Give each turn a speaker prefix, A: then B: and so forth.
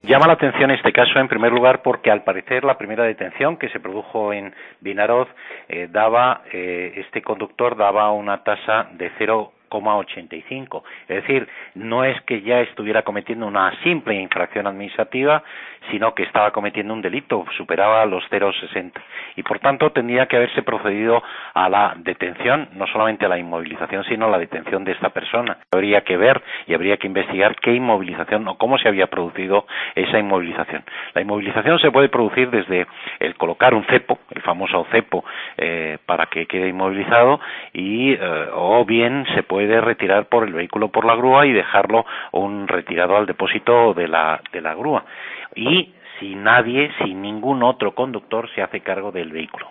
A: Llama la atención este caso en primer lugar porque al parecer la primera detención que se produjo en Vinaroz este conductor daba una tasa de 0,85, es decir, no es que ya estuviera cometiendo una simple infracción administrativa, sino que estaba cometiendo un delito, superaba los 0,60 y por tanto tendría que haberse procedido a la detención, no solamente a la inmovilización, sino a la detención de esta persona. Habría que ver y habría que investigar qué inmovilización o cómo se había producido esa inmovilización. La inmovilización se puede producir desde el colocar un cepo, el famoso cepo, para que quede inmovilizado o bien se puede retirar por el vehículo por la grúa y dejarlo retirado al depósito de la grúa y sin ningún otro conductor se hace cargo del vehículo.